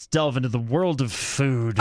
Let's delve into the world of food.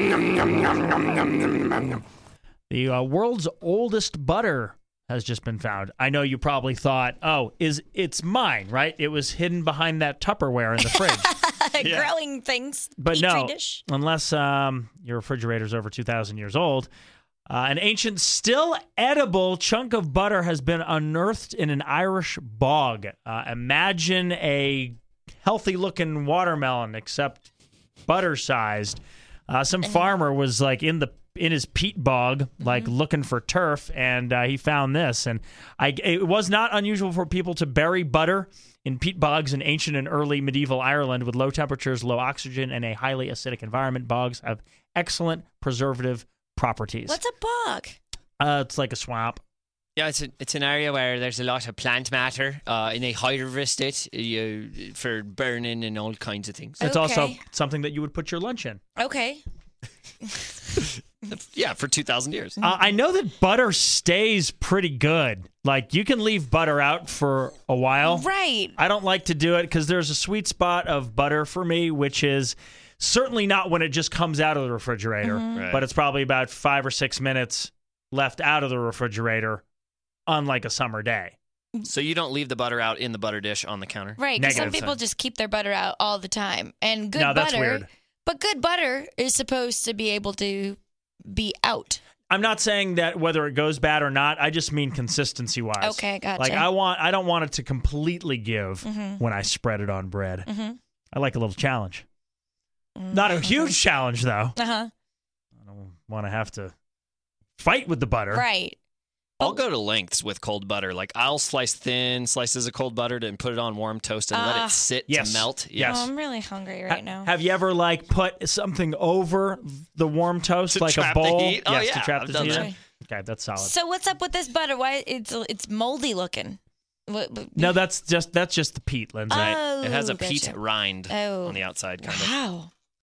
The world's oldest butter has just been found. I know you probably thought, it's mine, right? It was hidden behind that Tupperware in the fridge. Growing things. But Petri no, dish. unless your refrigerator's over 2,000 years old, an ancient, still edible chunk of butter has been unearthed in an Irish bog. Imagine a healthy-looking watermelon, except butter-sized. Some farmer was like in his peat bog, like looking for turf, and he found this. And it was not unusual for people to bury butter in peat bogs in ancient and early medieval Ireland with low temperatures, low oxygen, and a highly acidic environment. Bogs have excellent preservative properties. What's a bog? It's like a swamp. Yeah, it's an area where there's a lot of plant matter, and they harvest it for burning and all kinds of things. It's also something that you would put your lunch in. Okay. Yeah, for 2,000 years. I know that butter stays pretty good. Like, you can leave butter out for a while. Right. I don't like to do it because there's a sweet spot of butter for me, which is certainly not when it just comes out of the refrigerator, Right. but it's probably about 5 or 6 minutes left out of the refrigerator on like a summer day. So you don't leave the butter out in the butter dish on the counter? Right, because some Negative. people just keep their butter out all the time. And good No, that's butter, weird. but good butter is supposed to be able to be out. I'm not saying that whether it goes bad or not. I just mean consistency-wise. Okay, gotcha. Like, I don't want it to completely give when I spread it on bread. I like a little challenge. Not a huge challenge, though. Uh-huh. I don't want to have to fight with the butter. Right. I'll go to lengths with cold butter. Like, I'll slice thin slices of cold butter and put it on warm toast and let it sit Yes. to melt. Yes. Oh, I'm really hungry right now. Have you ever put something over the warm toast, To like a trap the bowl? heat? Oh, Yes, yeah, to trap I've the done heat. that. Okay, that's solid. So what's up with this butter? Why it's moldy looking? No, that's just the peat, Lindsay. Oh, It has a gotcha. peat rind Oh. on the outside, kind of. Wow.